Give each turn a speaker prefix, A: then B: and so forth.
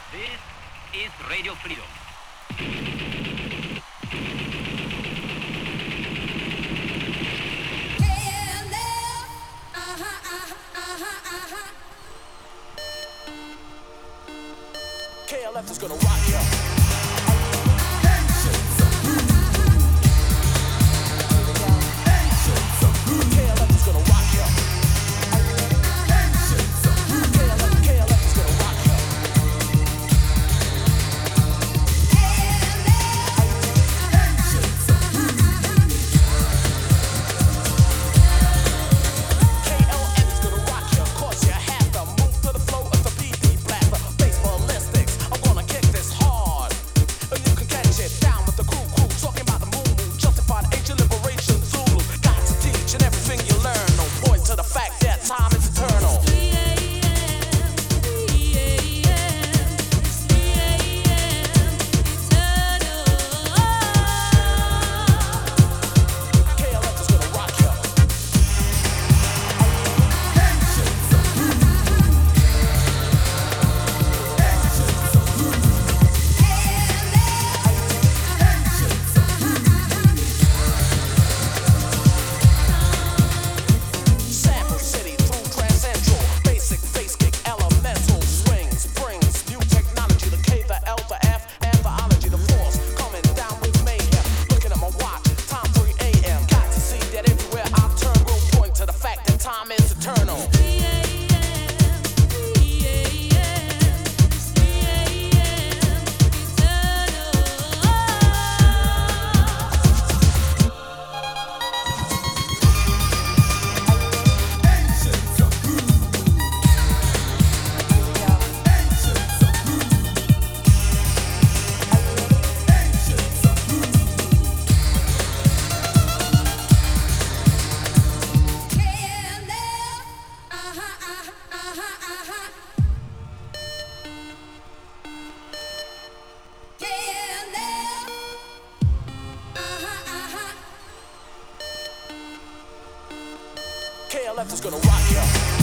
A: This is Radio Freedom.
B: KLF is gonna rock ya. KLF is gonna rock ya. KLF is gonna rock ya. KLF is gonna rock ya. Cause you have to move to the flow of the BB blaster. Bass ballistics, I'm gonna kick this hard. And you can catch it down with the crew. Talking about the moon, justified ancient liberation Zulu. Got to teach and everything you learn. No point to the fact that time is eternal. KLF is gonna rock ya. Sample City through Grand Central. Basic face kick, elemental swings, brings new technology. The K, the L, the F, and the ology, the force coming down with mayhem. Looking at my watch, time 3 a.m. Got to see that everywhere I turn will point to the fact that time is eternal. KLF is gonna rock ya.